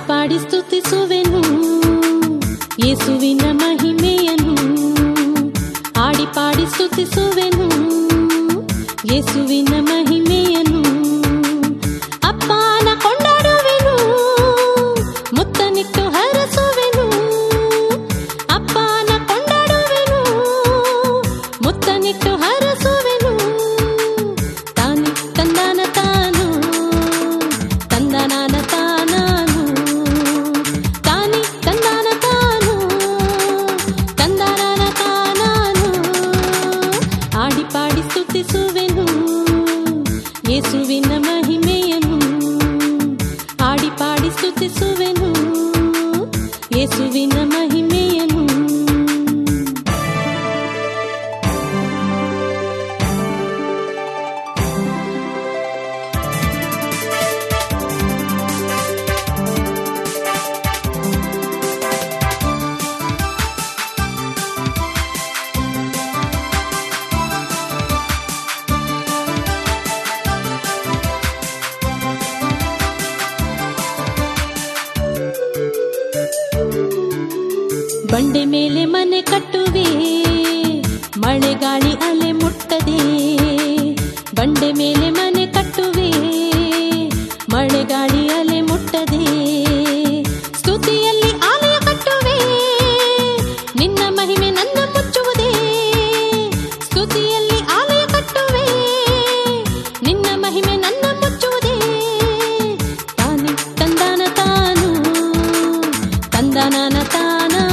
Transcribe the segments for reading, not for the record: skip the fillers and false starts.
ಪಾಡಿ ಸ್ತುತಿಸುವೆನು ಯೇಸುವಿನ ಮಹಿಮೆಯನ್ನು. ಆಡಿ ಪಾಡಿ ಸ್ತುತಿಸುವೆನು ಯೇಸುವಿನ ಮಹಿಮೆಯನ್ನು. ಅಪ್ಪನ ಕೊಂಡಾಡುವೆನು, ಮುತ್ತನಿಟ್ಟು ಹರಸುವೆನು. ಅಪ್ಪನ ಕೊಂಡಾಡುವೆನು, ಮುತ್ತನಿಟ್ಟು ಹರಸುವೆನು. ತಾನು ತಂದಾನ ತಾನು, ತಂದನಾನ ತಾನಾನು. ತಾನಿ ತಂದಾನ ತಾನು, ತಂದನಾನ ತಾನಾನು. ಆಡಿ ಪಾಡಿ ಸ್ತುತಿಸುವೆನು ಯೇಸುವಿನ ಮಹಿಮೆಯನ್ನು. ಆಡಿ ಪಾಡಿ ಸ್ತುತಿಸುವೆನು ಯೇಸುವಿನ ಮಹಿಮೆಯನ್ನು. ಬಂಡೆ ಮೇಲೆ ಮನೆ ಕಟ್ಟುವೆ, ಮಳೆ ಗಾಳಿ ಅಲೆ ಮುಟ್ಟದೆ. ಬಂಡೆ ಮೇಲೆ ಮನೆ ಕಟ್ಟುವೆ, ಮಳೆ ಗಾಳಿ ಅಲೆ ಮುಟ್ಟದೆ. ಸ್ತುತಿಯಲ್ಲಿ ಆಲಯ ಕಟ್ಟುವೆ, ನಿನ್ನ ಮಹಿಮೆ ನನ್ನ ಮುಚ್ಚುವುದೇ. ಸ್ತುತಿಯಲ್ಲಿ ಆಲಯ ಕಟ್ಟುವೆ, ನಿನ್ನ ಮಹಿಮೆ ನನ್ನ ಮುಚ್ಚುವುದೇ. ತಾನು ತಂದಾನ ತಾನು, ತಂದನಾನ ತಾನಾನು.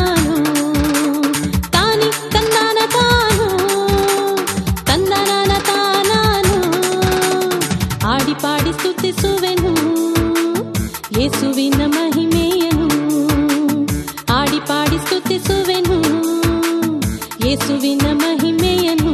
ತಾನಿ ತಂದಾನ ತಾನು, ತಂದನಾನ ತಾನಾನು. ಆಡಿ ಪಾಡಿ ಸ್ತುತಿಸುವೆನು ಯೇಸುವಿನ ಮಹಿಮೆಯನ್ನು. ಆಡಿ ಪಾಡಿ ಸ್ತುತಿಸುವೆನು ಯೇಸುವಿನ ಮಹಿಮೆಯನ್ನು.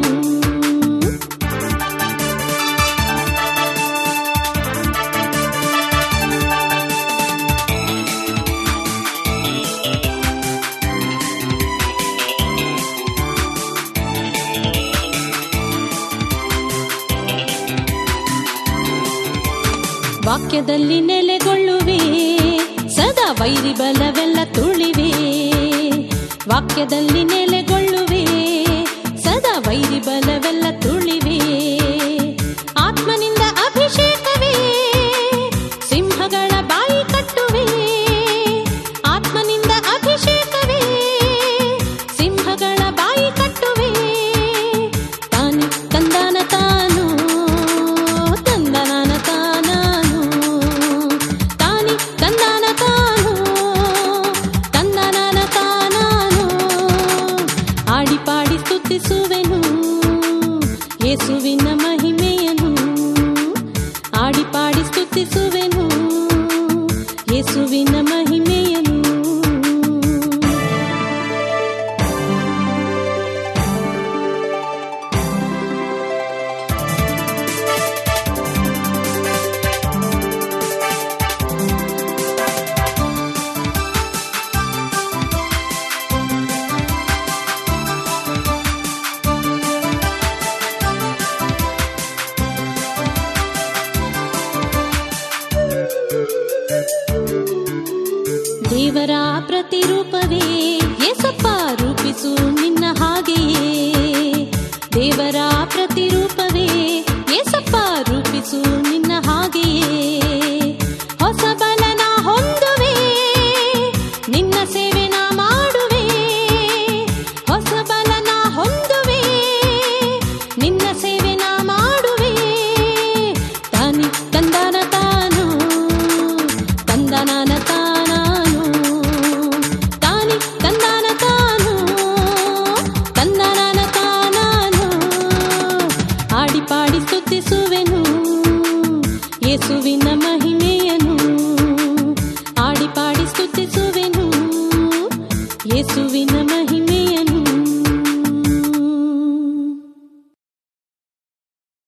ವಾಕ್ಯದಲ್ಲಿ ನೆಲೆಗೊಳ್ಳುವೆ, ಸದಾ ವೈರಿ ಬಲವೆಲ್ಲ ತುಳಿವೆ. ವಾಕ್ಯದಲ್ಲಿ ನೆಲೆಗೊಳ್ಳುವೆ, ಸದಾ ವೈರಿ ಬಲವೆಲ್ಲ ತುಳಿವೆ. ಆತ್ಮನಿಂದ ಅಭಿಷೇಕವೇ, ಸಿಂಹಗಳ ಬಾಯಿ ಕಟ್ಟುವೆ. ಆತ್ಮನಿಂದ ಅಭಿಷೇಕವೇ, ಸಿಂಹಗಳ ಬಾಯಿ ಕಟ್ಟುವೆ. ತಾನು ತಂದಾನ ತಾನು, ತಂದನಾನ ತಾನಾನು. ತಾನಿ ತಂದಾನ ತಾನು, ತಂದನಾನ ತಾನಾನು. ಆಡಿ ಪಾಡಿ ಸ್ತುತಿಸುವೆನು ಯೇಸುವಿನ ಮಹಿಮೆಯನ್ನು. ಆಡಿ ಪಾಡಿ ಸ್ತುತಿಸುವೆನು ಯೇಸುವಿನ ಮಹಿಮೆಯನ್ನು. ದೇವರ ಪ್ರತಿರೂಪವೇ ಯೇಸಪ್ಪ, ರೂಪಿಸು ನಿನ್ನ ಹಾಗೆಯೇ. ದೇವರ ಪ್ರತಿರೂಪವೇ ಯೇಸಪ್ಪ, ರೂಪಿಸು ನಿನ್ನ ಹಾಗೆಯೇ. ಹೊಸ ಬಲನ ಹೊಂದುವೆ, ನಿನ್ನ ಸೇವೆ ನಾ ಮಾಡುವೆ. ಹೊಸ ಬಲನ ಹೊಂದುವೆ, ನಿನ್ನ ಸೇವೆ ನಾ ಮಾಡುವೆ. ತಾನಿ ತಂದಾನ ತಾನು, ತಂದನಾನ ತಾನಾನು. ತಾನಿ ತಂದಾನ ತಾನು, ತಂದನಾನ ತಾನಾನು. ಆಡಿ ಪಾಡಿ ಸ್ತುತಿಸುವೆನು ಯೇಸುವಿನ